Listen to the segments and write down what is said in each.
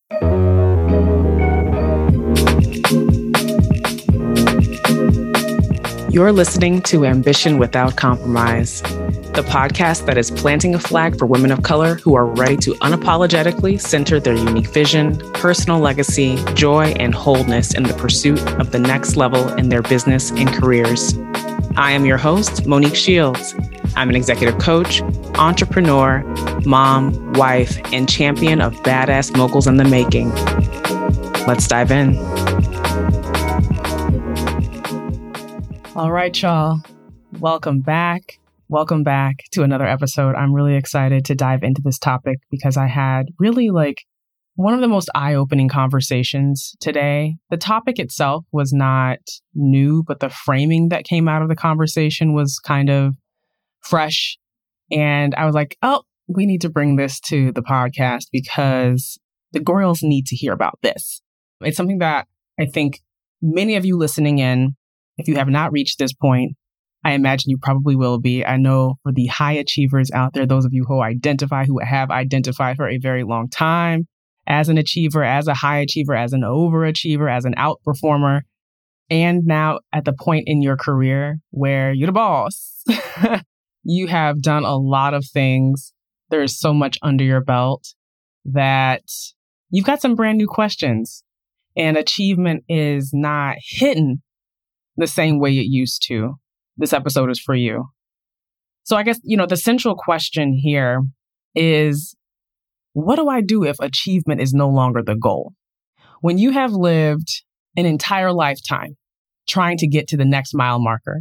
You're listening to Ambition Without Compromise, the podcast that is planting a flag for women of color who are ready to unapologetically center their unique vision, personal legacy, joy, and wholeness in the pursuit of the next level in their business and careers. I am your host, Monique Shields. I'm an executive coach, entrepreneur, mom, wife, and champion of badass moguls in the making. Let's dive in. All right, y'all. Welcome back. Welcome back to another episode. I'm really excited to dive into this topic because I had really one of the most eye-opening conversations today. The topic itself was not new, but the framing that came out of the conversation was kind of fresh. And I was like, oh, we need to bring this to the podcast because the girls need to hear about this. It's something that I think many of you listening in, if you have not reached this point, I imagine you probably will be. I know for the high achievers out there, those of you who have identified for a very long time as an achiever, as a high achiever, as an overachiever, as an outperformer, and now at the point in your career where you're the boss. You have done a lot of things. There is so much under your belt that you've got some brand new questions, and achievement is not hidden the same way it used to. This episode is for you. So I guess, the central question here is, what do I do if achievement is no longer the goal? When you have lived an entire lifetime trying to get to the next mile marker,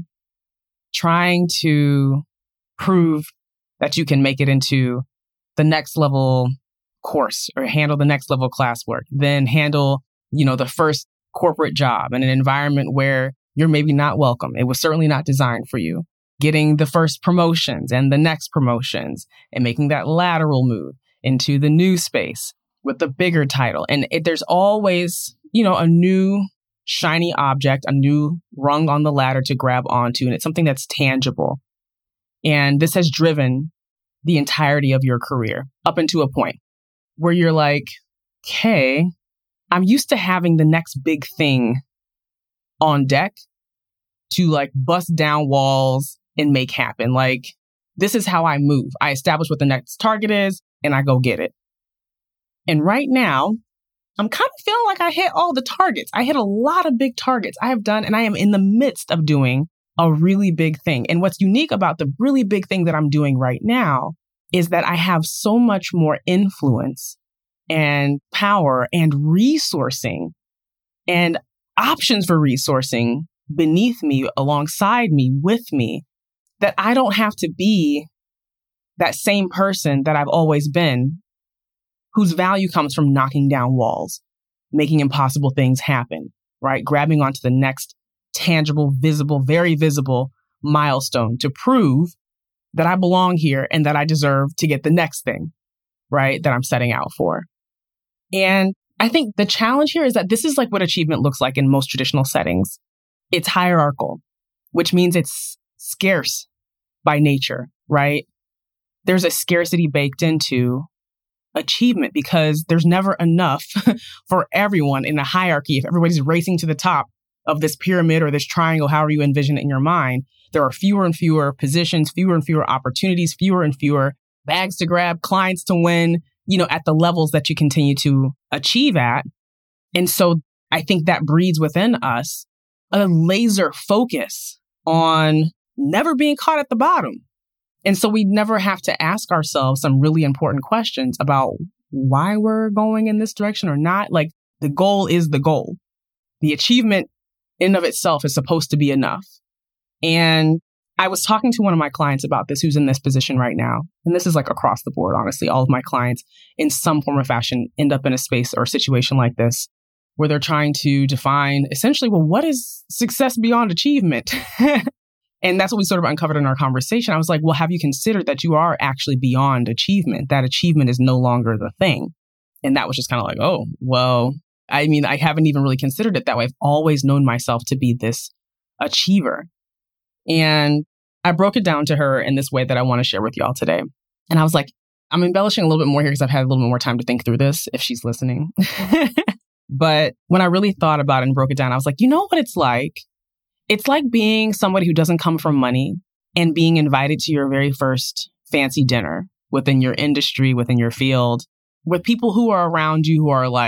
trying to prove that you can make it into the next level course or handle the next level classwork, then handle, the first corporate job in an environment where you're maybe not welcome. It was certainly not designed for you. Getting the first promotions and the next promotions and making that lateral move into the new space with the bigger title. And there's always, a new shiny object, a new rung on the ladder to grab onto. And it's something that's tangible. And this has driven the entirety of your career up into a point where you're like, okay, I'm used to having the next big thing on deck to bust down walls and make happen. This is how I move. I establish what the next target is and I go get it. And right now, I'm kind of feeling like I hit all the targets. I hit a lot of big targets I have done, and I am in the midst of doing a really big thing. And what's unique about the really big thing that I'm doing right now is that I have so much more influence and power and resourcing and options for resourcing beneath me, alongside me, with me, that I don't have to be that same person that I've always been, whose value comes from knocking down walls, making impossible things happen, right? Grabbing onto the next tangible, visible, very visible milestone to prove that I belong here and that I deserve to get the next thing, right? That I'm setting out for. And I think the challenge here is that this is what achievement looks like in most traditional settings. It's hierarchical, which means it's scarce by nature, right? There's a scarcity baked into achievement because there's never enough for everyone in a hierarchy. If everybody's racing to the top of this pyramid or this triangle, however you envision it in your mind, there are fewer and fewer positions, fewer and fewer opportunities, fewer and fewer bags to grab, clients to win, at the levels that you continue to achieve at. And so I think that breeds within us a laser focus on never being caught at the bottom. And so we never have to ask ourselves some really important questions about why we're going in this direction or not. The goal is the goal. The achievement in and of itself is supposed to be enough. And I was talking to one of my clients about this, who's in this position right now. And this is across the board, honestly. All of my clients in some form or fashion end up in a space or a situation like this, where they're trying to define essentially, well, what is success beyond achievement? And that's what we sort of uncovered in our conversation. I was like, well, have you considered that you are actually beyond achievement? That achievement is no longer the thing. And that was just kind of oh, well, I haven't even really considered it that way. I've always known myself to be this achiever. And I broke it down to her in this way that I want to share with y'all today. And I was like, I'm embellishing a little bit more here because I've had a little bit more time to think through this if she's listening. But when I really thought about it and broke it down, I was like, you know what it's like? It's like being somebody who doesn't come from money and being invited to your very first fancy dinner within your industry, within your field, with people who are around you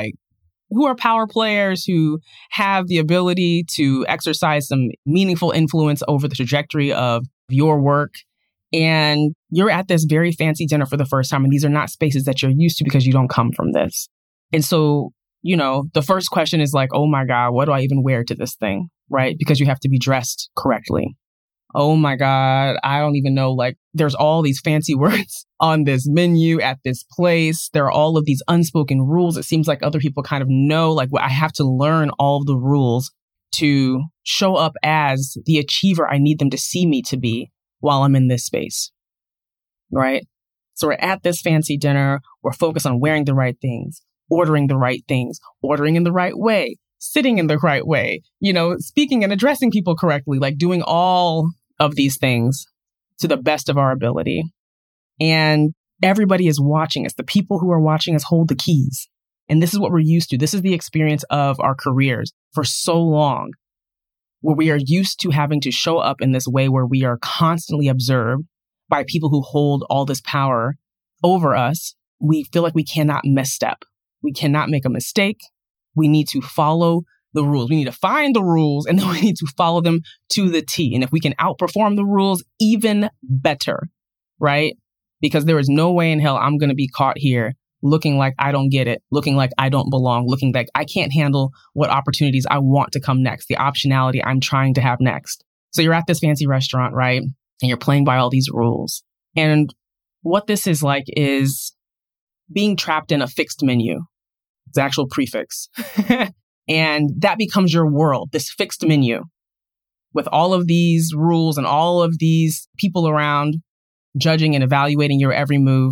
who are power players, who have the ability to exercise some meaningful influence over the trajectory of your work. And you're at this very fancy dinner for the first time. And these are not spaces that you're used to because you don't come from this. And so, the first question is like, oh my God, what do I even wear to this thing? Right? Because you have to be dressed correctly. Oh my God, I don't even know. Like, there's all these fancy words on this menu at this place. There are all of these unspoken rules. It seems like other people kind of know, like, I have to learn all of the rules to show up as the achiever I need them to see me to be while I'm in this space. Right? So we're at this fancy dinner. We're focused on wearing the right things, ordering the right things, ordering in the right way, sitting in the right way, speaking and addressing people correctly, like doing all of these things to the best of our ability. And everybody is watching us. The people who are watching us hold the keys. And this is what we're used to. This is the experience of our careers for so long, where we are used to having to show up in this way where we are constantly observed by people who hold all this power over us. We feel like we cannot misstep. We cannot make a mistake. We need to follow the rules. We need to find the rules and then we need to follow them to the T. And if we can outperform the rules, even better, right? Because there is no way in hell I'm going to be caught here looking like I don't get it, looking like I don't belong, looking like I can't handle what opportunities I want to come next, the optionality I'm trying to have next. So you're at this fancy restaurant, right? And you're playing by all these rules. And what this is like is being trapped in a fixed menu. It's the actual prefix. And that becomes your world, this fixed menu with all of these rules and all of these people around judging and evaluating your every move.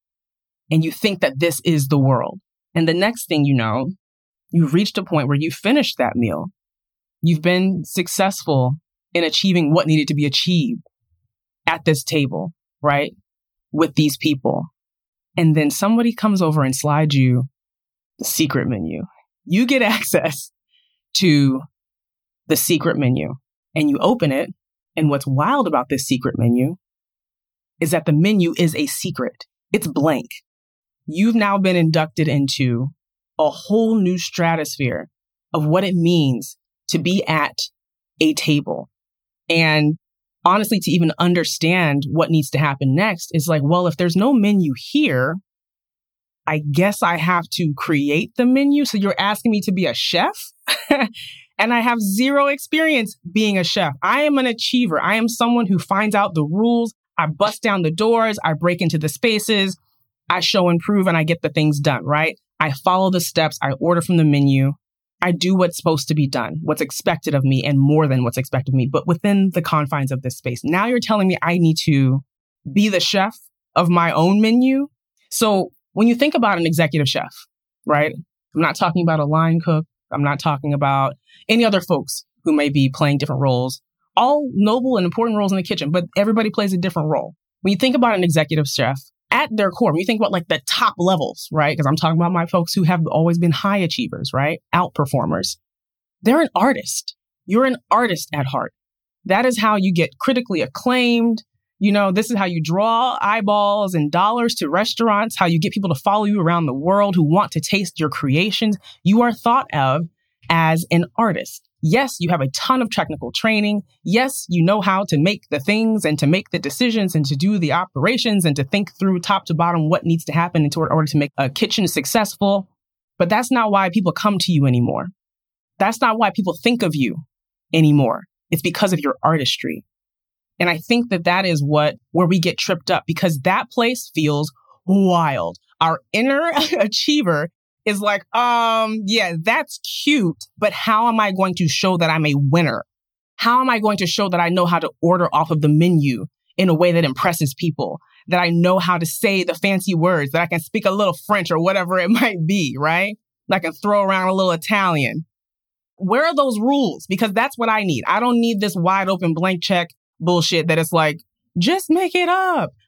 And you think that this is the world. And the next thing you know, you've reached a point where you finished that meal. You've been successful in achieving what needed to be achieved at this table, right? With these people. And then somebody comes over and slides you the secret menu. You get access to the secret menu and you open it. And what's wild about this secret menu is that the menu is a secret. It's blank. You've now been inducted into a whole new stratosphere of what it means to be at a table. And honestly, to even understand what needs to happen next is like, well, if there's no menu here, I guess I have to create the menu. So you're asking me to be a chef? And I have zero experience being a chef. I am an achiever. I am someone who finds out the rules. I bust down the doors. I break into the spaces. I show and prove and I get the things done, right? I follow the steps. I order from the menu. I do what's supposed to be done, what's expected of me and more than what's expected of me, but within the confines of this space. Now you're telling me I need to be the chef of my own menu. So when you think about an executive chef, right? I'm not talking about a line cook. I'm not talking about any other folks who may be playing different roles, all noble and important roles in the kitchen, but everybody plays a different role. When you think about an executive chef, at their core, when you think about like the top levels, right? Because I'm talking about my folks who have always been high achievers, right? Outperformers. They're an artist. You're an artist at heart. That is how you get critically acclaimed. This is how you draw eyeballs and dollars to restaurants, how you get people to follow you around the world who want to taste your creations. You are thought of as an artist. Yes, you have a ton of technical training. Yes, you know how to make the things and to make the decisions and to do the operations and to think through top to bottom what needs to happen in order to make a kitchen successful. But that's not why people come to you anymore. That's not why people think of you anymore. It's because of your artistry. And I think that is where we get tripped up because that place feels wild. Our inner achiever is like, yeah, that's cute, but how am I going to show that I'm a winner? How am I going to show that I know how to order off of the menu in a way that impresses people, that I know how to say the fancy words, that I can speak a little French or whatever it might be, right? That I can throw around a little Italian. Where are those rules? Because that's what I need. I don't need this wide open blank check bullshit that it's like, just make it up.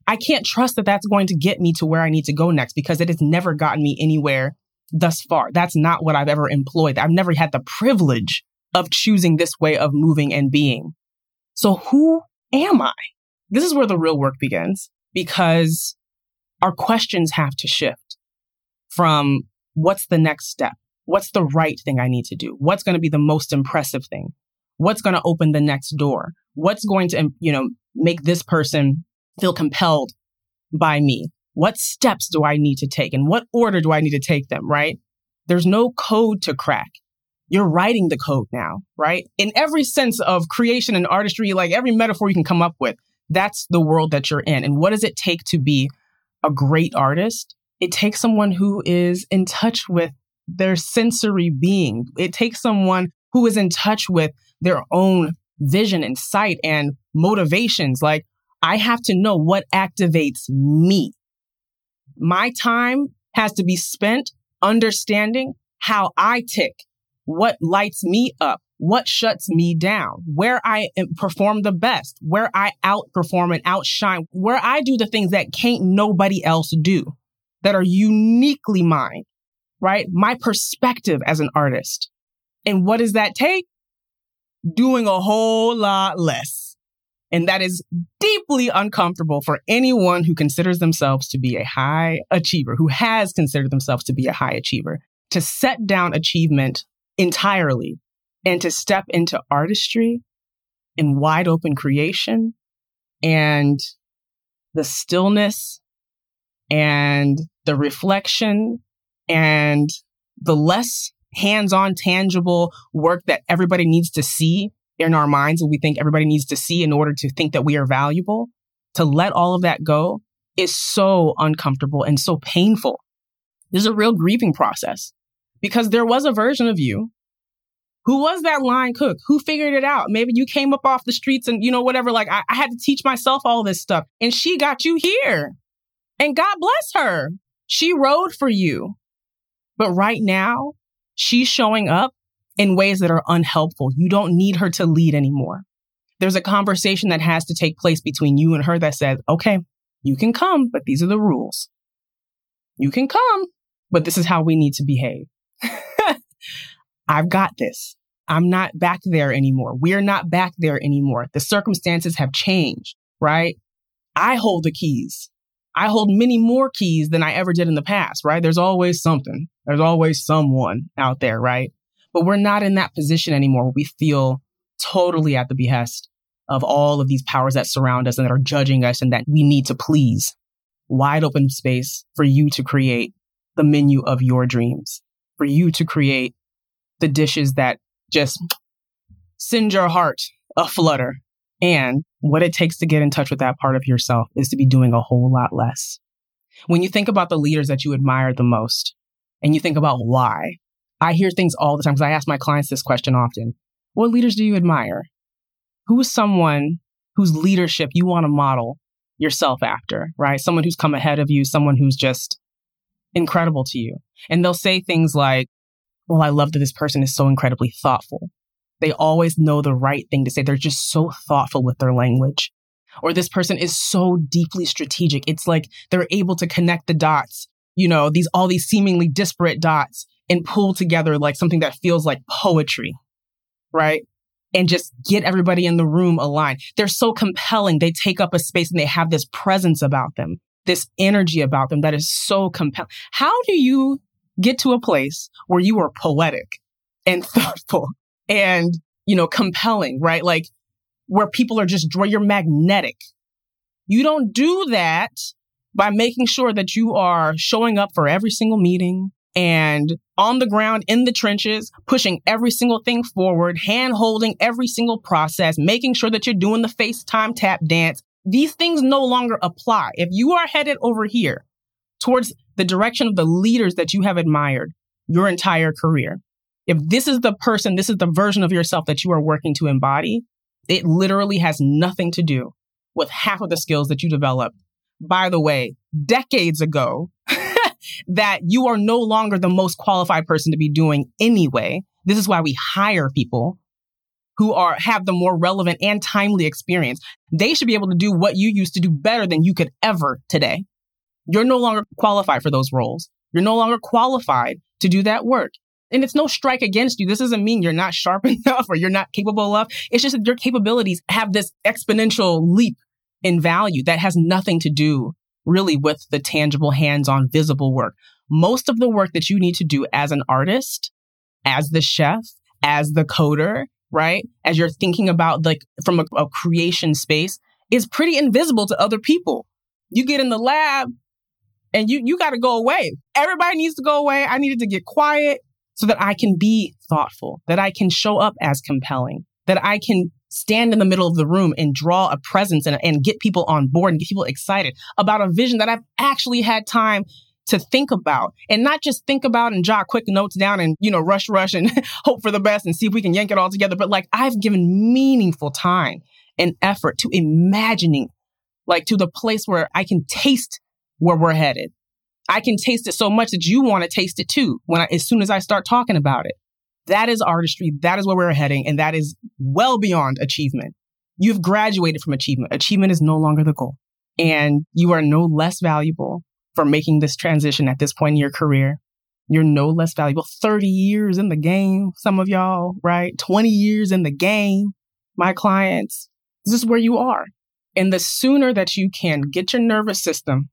I can't trust that that's going to get me to where I need to go next because it has never gotten me anywhere thus far. That's not what I've ever employed. I've never had the privilege of choosing this way of moving and being. So who am I? This is where the real work begins, because our questions have to shift from what's the next step? What's the right thing I need to do? What's going to be the most impressive thing? What's going to open the next door? What's going to, make this person feel compelled by me? What steps do I need to take? In what order do I need to take them, right? There's no code to crack. You're writing the code now, right? In every sense of creation and artistry, like every metaphor you can come up with, that's the world that you're in. And what does it take to be a great artist? It takes someone who is in touch with their sensory being. It takes someone who is in touch with their own vision and sight and motivations. Like, I have to know what activates me. My time has to be spent understanding how I tick, what lights me up, what shuts me down, where I perform the best, where I outperform and outshine, where I do the things that can't nobody else do, that are uniquely mine, right? My perspective as an artist. And what does that take? Doing a whole lot less. And that is deeply uncomfortable for anyone who considers themselves to be a high achiever, who has considered themselves to be a high achiever, to set down achievement entirely and to step into artistry and wide open creation and the stillness and the reflection and the less hands-on, tangible work that everybody needs to see in our minds, and we think everybody needs to see in order to think that we are valuable. To let all of that go is so uncomfortable and so painful. There's a real grieving process because there was a version of you who was that line cook, who figured it out. Maybe you came up off the streets and, whatever, like I had to teach myself all this stuff. And she got you here. And God bless her. She rode for you. But right now, she's showing up in ways that are unhelpful. You don't need her to lead anymore. There's a conversation that has to take place between you and her that says, okay, you can come, but these are the rules. You can come, but this is how we need to behave. I've got this. I'm not back there anymore. We're not back there anymore. The circumstances have changed, right? I hold the keys. I hold many more keys than I ever did in the past, right? There's always something. There's always someone out there, right? But we're not in that position anymore where we feel totally at the behest of all of these powers that surround us and that are judging us and that we need to please. Wide open space for you to create the menu of your dreams, for you to create the dishes that just send your heart aflutter. And what it takes to get in touch with that part of yourself is to be doing a whole lot less. When you think about the leaders that you admire the most, and you think about why, I hear things all the time because I ask my clients this question often. What leaders do you admire? Who is someone whose leadership you want to model yourself after, right? Someone who's come ahead of you, someone who's just incredible to you. And they'll say things like, well, I love that this person is so incredibly thoughtful. They always know the right thing to say. They're just so thoughtful with their language. Or this person is so deeply strategic. It's like they're able to connect the dots, all these seemingly disparate dots and pull together like something that feels like poetry, right? And just get everybody in the room aligned. They're so compelling. They take up a space and they have this presence about them, this energy about them that is so compelling. How do you get to a place where you are poetic and thoughtful and, compelling, right? Like where people are where you're magnetic. You don't do that by making sure that you are showing up for every single meeting and on the ground in the trenches, pushing every single thing forward, hand holding every single process, making sure that you're doing the FaceTime tap dance. These things no longer apply. If you are headed over here towards the direction of the leaders that you have admired your entire career, if this is the person, this is the version of yourself that you are working to embody, it literally has nothing to do with half of the skills that you developed, by the way, decades ago, that you are no longer the most qualified person to be doing anyway. This is why we hire people who have the more relevant and timely experience. They should be able to do what you used to do better than you could ever today. You're no longer qualified for those roles. You're no longer qualified to do that work. And it's no strike against you. This doesn't mean you're not sharp enough or you're not capable of. It's just that your capabilities have this exponential leap in value that has nothing to do really with the tangible, hands-on, visible work. Most of the work that you need to do as an artist, as the chef, as the coder, right? As you're thinking about like from a creation space is pretty invisible to other people. You get in the lab and you got to go away. Everybody needs to go away. I needed to get quiet so that I can be thoughtful, that I can show up as compelling, that I can stand in the middle of the room and draw a presence and get people on board and get people excited about a vision that I've actually had time to think about, and not just think about and jot quick notes down and, rush and hope for the best and see if we can yank it all together. But like I've given meaningful time and effort to imagining, like to the place where I can taste where we're headed. I can taste it so much that you want to taste it too as soon as I start talking about it. That is artistry. That is where we're heading. And that is well beyond achievement. You've graduated from achievement. Achievement is no longer the goal. And you are no less valuable for making this transition at this point in your career. You're no less valuable. 30 years in the game, some of y'all, right? 20 years in the game, my clients. This is where you are. And the sooner that you can get your nervous system,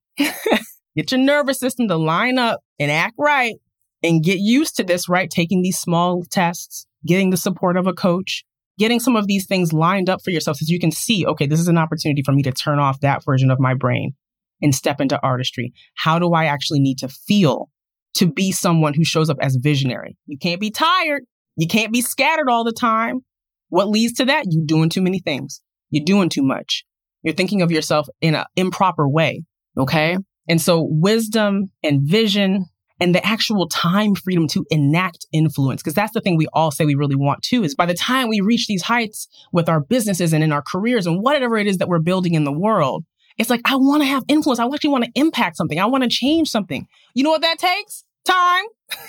to line up and act right and get used to this, right? Taking these small tests, getting the support of a coach, getting some of these things lined up for yourself so you can see, okay, this is an opportunity for me to turn off that version of my brain and step into artistry. How do I actually need to feel to be someone who shows up as visionary? You can't be tired. You can't be scattered all the time. What leads to that? You doing too many things. You're doing too much. You're thinking of yourself in an improper way. Okay. And so wisdom and vision and the actual time freedom to enact influence, because that's the thing we all say we really want to, is by the time we reach these heights with our businesses and in our careers and whatever it is that we're building in the world, it's like, I want to have influence. I actually want to impact something. I want to change something. You know what that takes? Time,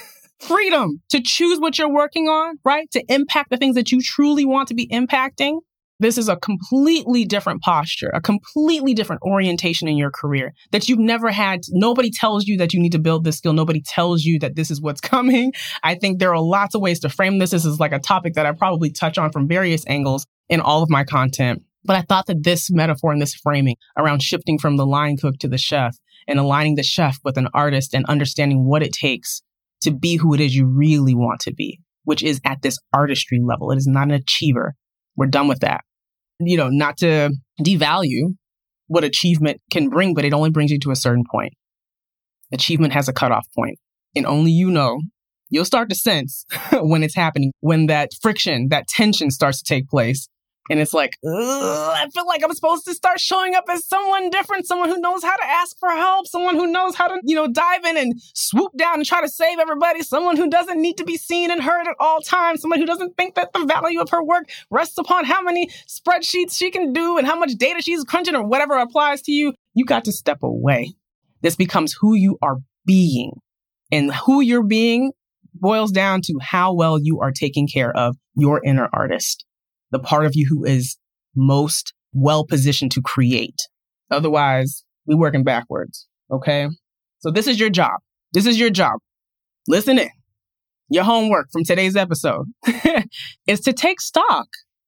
freedom to choose what you're working on, right? To impact the things that you truly want to be impacting. This is a completely different posture, a completely different orientation in your career that you've never had. Nobody tells you that you need to build this skill. Nobody tells you that this is what's coming. I think there are lots of ways to frame this. This is like a topic that I probably touch on from various angles in all of my content. But I thought that this metaphor and this framing around shifting from the line cook to the chef and aligning the chef with an artist and understanding what it takes to be who it is you really want to be, which is at this artistry level. It is not an achiever. We're done with that. Not to devalue what achievement can bring, but it only brings you to a certain point. Achievement has a cutoff point, and only you'll start to sense when it's happening, when that friction, that tension starts to take place. And it's like, I feel like I'm supposed to start showing up as someone different, someone who knows how to ask for help, someone who knows how to, dive in and swoop down and try to save everybody, someone who doesn't need to be seen and heard at all times, someone who doesn't think that the value of her work rests upon how many spreadsheets she can do and how much data she's crunching or whatever applies to you. You got to step away. This becomes who you are being. And who you're being boils down to how well you are taking care of your inner artist, the part of you who is most well positioned to create. Otherwise, we're working backwards. Okay. So this is your job. This is your job. Listen in. Your homework from today's episode is to take stock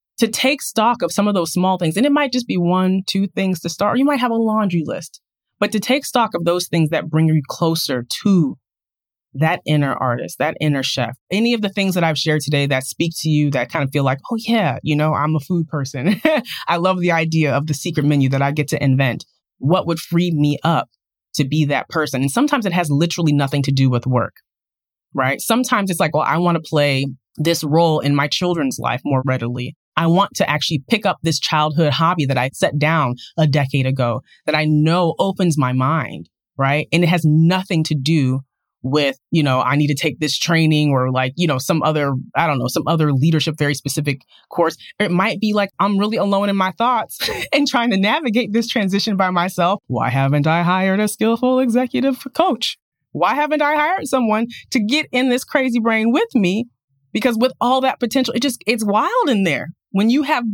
of some of those small things. And it might just be 1-2 things to start. Or you might have a laundry list, but to take stock of those things that bring you closer to that inner artist, that inner chef. Any of the things that I've shared today that speak to you, that kind of feel like, oh yeah, I'm a food person. I love the idea of the secret menu that I get to invent. What would free me up to be that person? And sometimes it has literally nothing to do with work, right? Sometimes it's like, well, I want to play this role in my children's life more readily. I want to actually pick up this childhood hobby that I set down a decade ago that I know opens my mind, right? And it has nothing to do with, I need to take this training or some other leadership, very specific course. It might be like, I'm really alone in my thoughts and trying to navigate this transition by myself. Why haven't I hired a skillful executive coach? Why haven't I hired someone to get in this crazy brain with me Because with all that potential, it's wild in there. When you have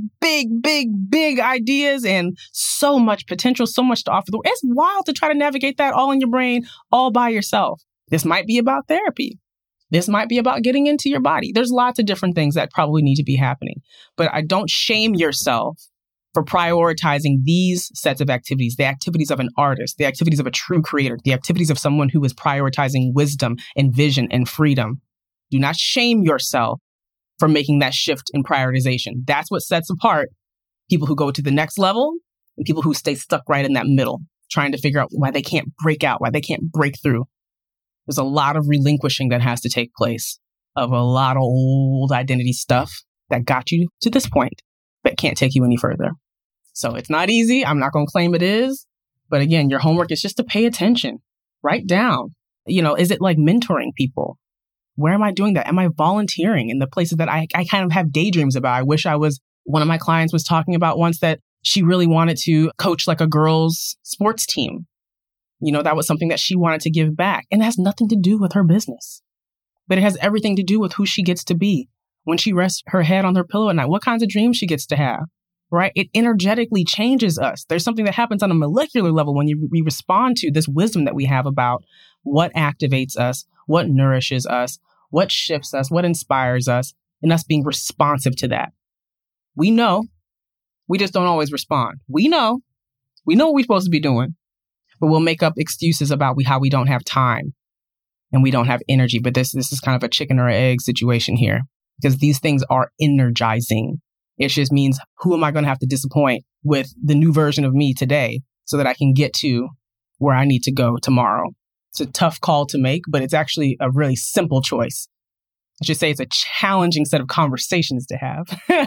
big ideas and so much potential, so much to offer the world, it's wild to try to navigate that all in your brain, all by yourself. This might be about therapy. This might be about getting into your body. There's lots of different things that probably need to be happening. But I don't shame yourself for prioritizing these sets of activities, the activities of an artist, the activities of a true creator, the activities of someone who is prioritizing wisdom and vision and freedom. Do not shame yourself for making that shift in prioritization. That's what sets apart people who go to the next level and people who stay stuck right in that middle, trying to figure out why they can't break out, why they can't break through. There's a lot of relinquishing that has to take place of a lot of old identity stuff that got you to this point, but can't take you any further. So it's not easy. I'm not going to claim it is. But again, your homework is just to pay attention. Write down. Is it like mentoring people? Where am I doing that? Am I volunteering in the places that I kind of have daydreams about? I wish I was, one of my clients was talking about once that she really wanted to coach like a girls' sports team. That was something that she wanted to give back. And it has nothing to do with her business. But it has everything to do with who she gets to be when she rests her head on her pillow at night, what kinds of dreams she gets to have, right? It energetically changes us. There's something that happens on a molecular level when we respond to this wisdom that we have about what activates us, what nourishes us, what shifts us, what inspires us, and us being responsive to that. We know, we just don't always respond. We know what we're supposed to be doing, but we'll make up excuses about how we don't have time and we don't have energy. But this is kind of a chicken or egg situation here, because these things are energizing. It just means, who am I going to have to disappoint with the new version of me today so that I can get to where I need to go tomorrow? It's a tough call to make, but it's actually a really simple choice. I should say it's a challenging set of conversations to have,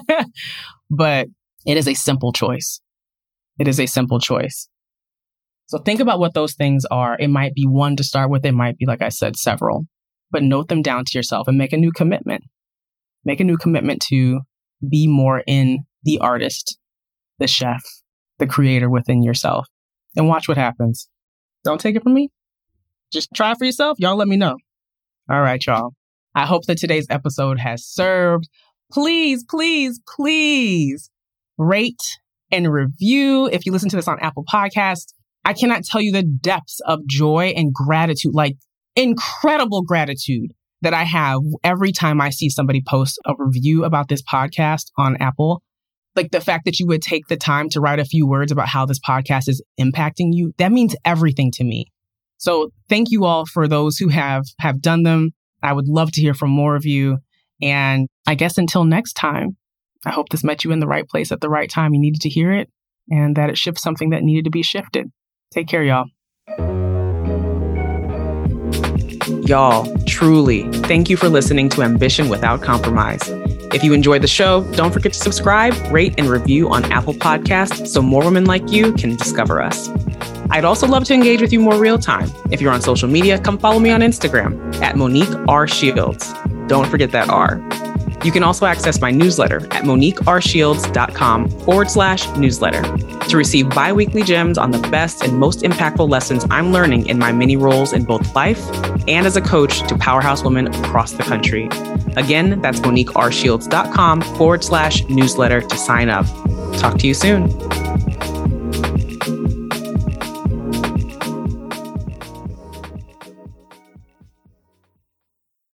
but it is a simple choice. It is a simple choice. So think about what those things are. It might be one to start with. It might be, like I said, several, but note them down to yourself and make a new commitment. Make a new commitment to be more in the artist, the chef, the creator within yourself, and watch what happens. Don't take it from me. Just try it for yourself. Y'all let me know. All right, y'all. I hope that today's episode has served. Please, please, please rate and review. If you listen to this on Apple Podcasts, I cannot tell you the depths of joy and gratitude, like incredible gratitude that I have every time I see somebody post a review about this podcast on Apple. Like the fact that you would take the time to write a few words about how this podcast is impacting you, that means everything to me. So thank you all for those who have done them. I would love to hear from more of you. And I guess until next time, I hope this met you in the right place at the right time. You needed to hear it and that it shifts something that needed to be shifted. Take care, y'all. Y'all, truly, thank you for listening to Ambition Without Compromise. If you enjoyed the show, don't forget to subscribe, rate, and review on Apple Podcasts so more women like you can discover us. I'd also love to engage with you more real time. If you're on social media, come follow me on Instagram at Monique R. Shields. Don't forget that R. You can also access my newsletter at moniquershields.com/newsletter to receive bi-weekly gems on the best and most impactful lessons I'm learning in my many roles in both life and as a coach to powerhouse women across the country. Again, that's moniquershields.com/newsletter to sign up. Talk to you soon.